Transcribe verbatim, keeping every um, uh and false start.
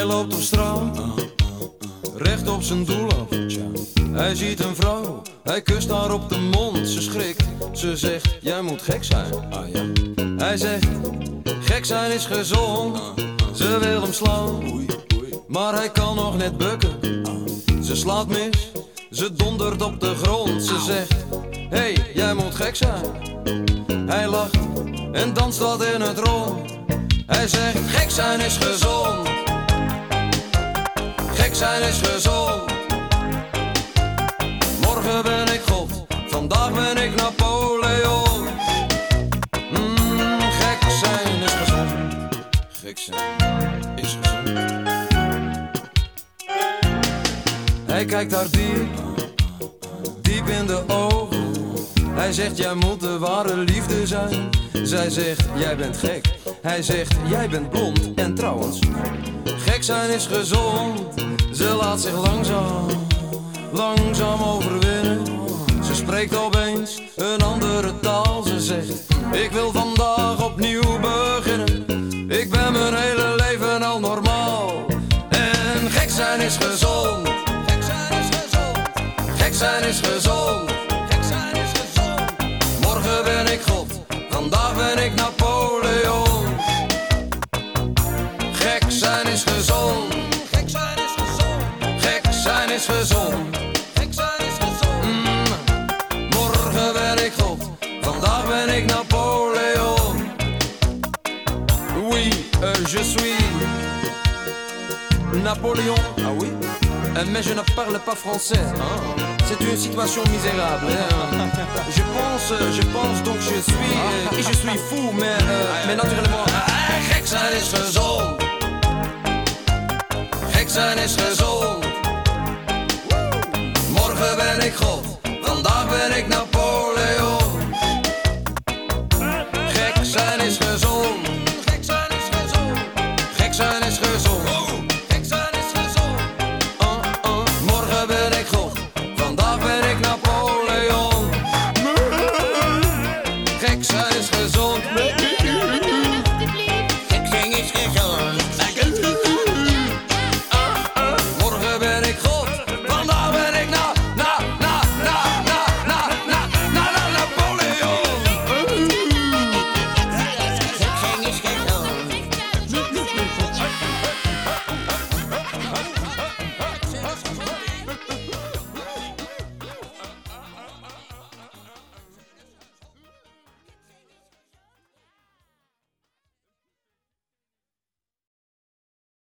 loopt op straat, recht op zijn doel af. Hij ziet een vrouw, hij kust haar op de mond. Ze schrikt, ze zegt, jij moet gek zijn. Hij zegt, gek zijn is gezond. Ze wil hem slaan, maar hij kan nog net bukken. Ze slaat mis, ze dondert op de grond. Ze zegt, hey, jij moet gek zijn. Hij lacht en danst wat in het rond. Hij zegt, gek zijn is gezond. Gek zijn is gezond. Morgen ben ik God, vandaag ben ik Napoleon. Mm, gek zijn is gezond. Gek zijn is gezond. Hij kijkt haar diep, diep in de ogen. Hij zegt, jij moet de ware liefde zijn. Zij zegt, jij bent gek. Hij zegt, jij bent blond. En trouwens, gek zijn is gezond. Ze laat zich langzaam, langzaam overwinnen. Ze spreekt opeens een andere taal. Ze zegt, ik wil vandaag opnieuw beginnen. Ik ben mijn hele leven al normaal. En gek zijn is gezond. Gek zijn is gezond. Gek zijn is gezond. Gek zijn is gezond. Morgen ben ik God, vandaag ben ik Napoleon. Gek zijn is gezond. Gek zijn is gezond. Gek zijn is gezond. Gek zijn is gezond. Mm. Morgen ben ik God, vandaag ben ik Napoleon. Oui, euh, je suis Napoléon. Ah oui? Euh, mais je ne parle pas français. Ah. C'est une situation misérable. Hein. Je pense, je pense donc je suis, euh, et je suis fou, mais, euh, mais naturellement. Ah, gek zijn is gezond. Gek zijn is gezond. Morgen ben ik God, vandaag ben ik Napoleon. Gek zijn is gezond. Gek zijn is gezond. Gek zijn is gezond. Gek zijn is gezond. Uh, uh. Morgen ben ik God, vandaag ben ik Napoleon. Gek zijn.